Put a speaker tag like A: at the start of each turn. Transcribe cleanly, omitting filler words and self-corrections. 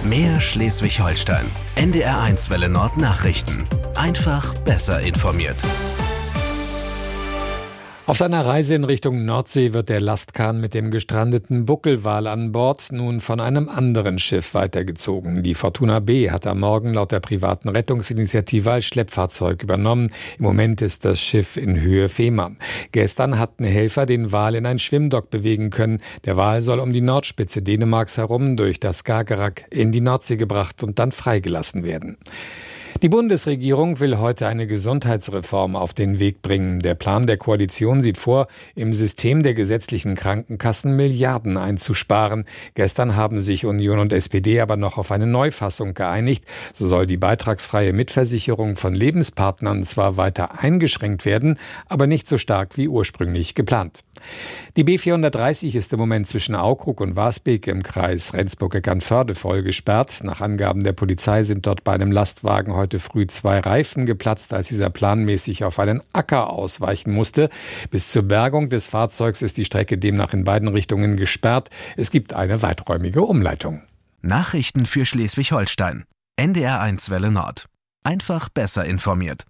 A: Mehr Schleswig-Holstein. NDR1 Welle Nord Nachrichten. Einfach besser informiert.
B: Auf seiner Reise in Richtung Nordsee wird der Lastkahn mit dem gestrandeten Buckelwal an Bord nun von einem anderen Schiff weitergezogen. Die Fortuna B hat am Morgen laut der privaten Rettungsinitiative als Schleppfahrzeug übernommen. Im Moment ist das Schiff in Höhe Fehmarn. Gestern hatten Helfer den Wal in ein Schwimmdock bewegen können. Der Wal soll um die Nordspitze Dänemarks herum durch das Skagerrak in die Nordsee gebracht und dann freigelassen werden. Die Bundesregierung will heute eine Gesundheitsreform auf den Weg bringen. Der Plan der Koalition sieht vor, im System der gesetzlichen Krankenkassen Milliarden einzusparen. Gestern haben sich Union und SPD aber noch auf eine Neufassung geeinigt. So soll die beitragsfreie Mitversicherung von Lebenspartnern zwar weiter eingeschränkt werden, aber nicht so stark wie ursprünglich geplant. Die B430 ist im Moment zwischen Aukrug und Wasbek im Kreis Rendsburg-Eckernförde voll gesperrt. Nach Angaben der Polizei sind dort bei einem Lastwagen heute früh 2 Reifen geplatzt, als dieser planmäßig auf einen Acker ausweichen musste. Bis zur Bergung des Fahrzeugs ist die Strecke demnach in beiden Richtungen gesperrt. Es gibt eine weiträumige Umleitung.
A: Nachrichten für Schleswig-Holstein. NDR1 Welle Nord. Einfach besser informiert.